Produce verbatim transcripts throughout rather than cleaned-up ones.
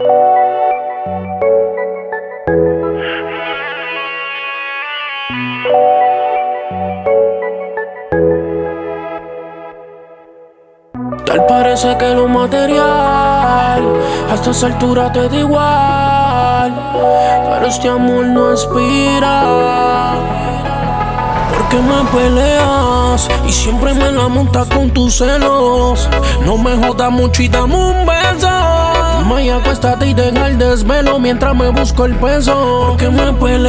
Tal parece que lo material a estas alturas te da igual, pero este amor no inspira. ¿Por qué me peleas y siempre me la montas con tus celos? No me jodas mucho y dame un beso. Maya, acuéstate y deja el desvelo mientras me busco el peso. ¿Por qué me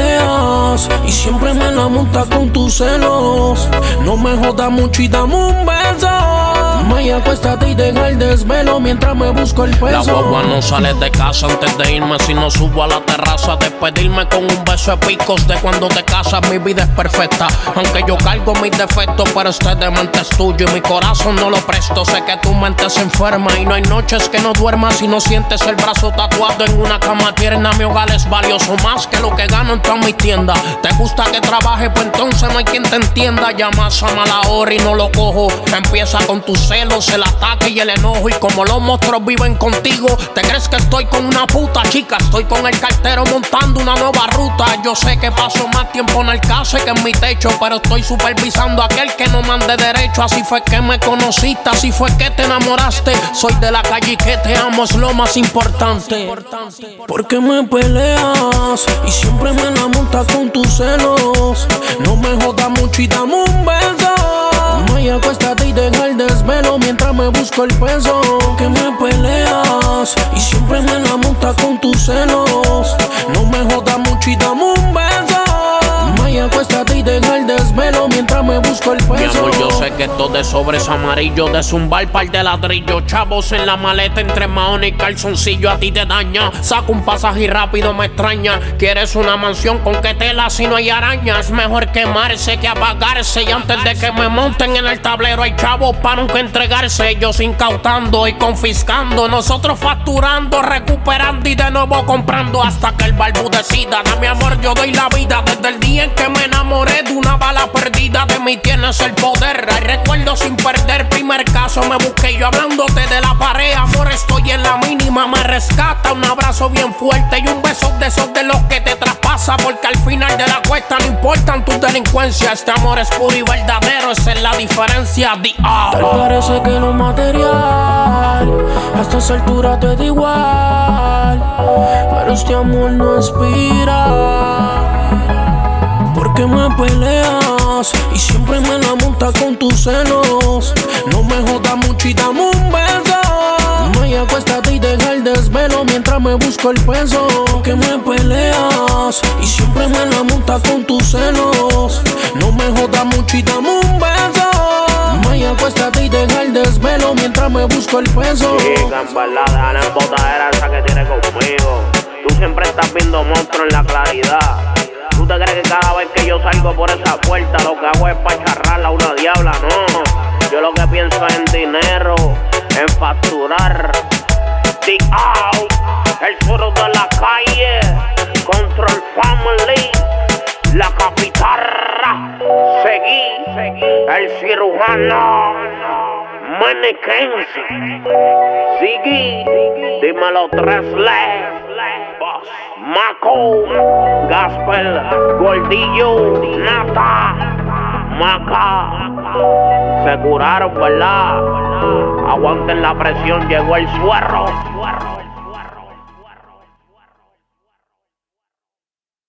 peleas y siempre me la montas con tus celos? No me jodas mucho y dame un beso. Maya, acuéstate y deja el desvelo mientras me busco el peso. La guagua no sale de casa antes de irme. Si no subo a la terraza, despedirme con un beso de picos. De cuando te casas mi vida es perfecta. Aunque yo cargo mis defectos, pero este demente es tuyo y mi corazón no lo presto. Sé que tu mente se enferma y no hay noches que no duermas si no sientes el brazo tatuado en una cama tierna. Mi hogar es valioso más que lo que gano en todas mis tiendas. Te gusta que trabaje, pues entonces no hay quien te entienda. Llamas a mala hora y no lo cojo. Empieza con tus celos, el ataque y el enojo. Y como los monstruos viven contigo, te crees que estoy con una puta chica. Estoy con el cartero montando una nueva ruta. Yo sé que paso más tiempo en el caso que en mi techo, pero estoy supervisando a aquel que no mande derecho. Así fue que me conociste, así fue que te enamoraste. Soy de la calle y que te amo es lo más importante. ¿Por qué me peleas y siempre me la montas con tus celos? No me jodas mucho y dame un beso. Maya, acuéstate y deja el desvelo mientras me busco el peso. ¿Por qué me peleas y siempre me la montas con tus celos? No me jodas mucho y dame un beso. Maya, acuéstate y deja el desvelo mientras me busco el peso. Mi amor, yo sé que esto de sobres amarillo, de zumbar par de ladrillo, chavos en la maleta entre maones y calzoncillo a ti te daña. Saco un pasaje y rápido me extraña. Quieres una mansión con que tela si no hay arañas. Mejor quemarse que apagarse. Y antes de que me monten en el tablero hay chavos para nunca entregarse. Ellos incautando y confiscando, nosotros facturando, recuperando y de nuevo comprando hasta que el barbu decida. Da mi amor, yo doy la vida desde el día en que me enamoré de una bala perdida. De mí tienes el poder, hay recuerdos sin perder. Primer caso me busqué yo hablándote de la pared. Amor, estoy en la mínima, me rescata. Un abrazo bien fuerte y un beso de esos de los que te traspasa. Porque al final de la cuesta no importan tus delincuencias. Este amor es puro y verdadero, esa es la diferencia. The Tal parece que lo material a estas alturas te da igual, pero este amor no inspira. ¿Por qué me peleas y siempre me la montas con tus celos? No me jodas mucho y dame un beso. Maya, acuéstate y deja el desvelo mientras me busco el peso. ¿Por qué me peleas y siempre me la montas con tus celos? No me jodas mucho y dame un beso. Maya, acuéstate y deja el desvelo mientras me busco el peso. Chica, en verdad, deja la embotadera esa que tiene conmigo. Tú siempre estás viendo monstruos en la claridad. ¿Tú te crees que cada vez que yo salgo por esa puerta lo que hago es pacharrarla a una diabla? No, yo lo que pienso es en dinero, en facturar. The Out, el churro de la calle, Control Family, la capitarra. Seguí, el cirujano, Manny Kenzie. Seguí, dímelo tres le. Maco, Gaspel, Gordillo, Nata, Maca. Se curaron, ¿verdad? Aguanten la presión, llegó el suero.